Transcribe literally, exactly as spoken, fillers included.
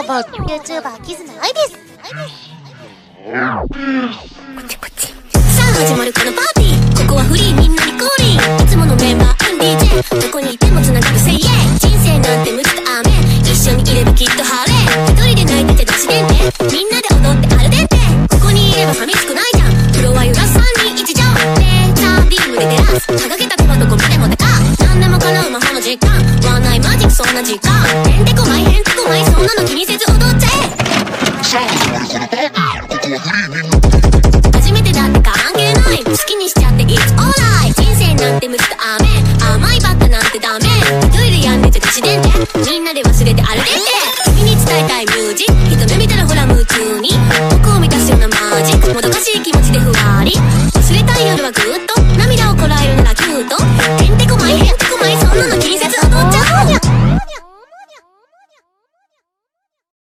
も YouTuber キズナアイです。こっちこっち。さあ始まるこのパーティー、ここはフリーみんなに降臨。いつものメンバー ディージェー、 どこにいてもつながる Say yeah。 人生なんて無知と雨、一緒にいればきっと晴れ。一人で泣いてて出しでんで、みんなで踊ってアルデンテ。ここにいれば寂しくないじゃん。フロア揺らすさんにんいち乗、レーザービームで照らす。掲げた手はどこまでもでか。何でも叶う魔法の時間、ワンナイマジックそんな時間。へんてこまいへんてこまい、そんなの気にせず踊っちゃえ。さあ始まるこのパーティー、ここはフリーみんな。初めてだって関係ない、好きにしちゃって It's alright。 人生なんて無知と雨、甘いばっかなんてダメ。一人でやんでちゃ出しでんで、みんなで忘れてアルデンテ。君に伝えたいミュージック、一目見たらほら夢中に。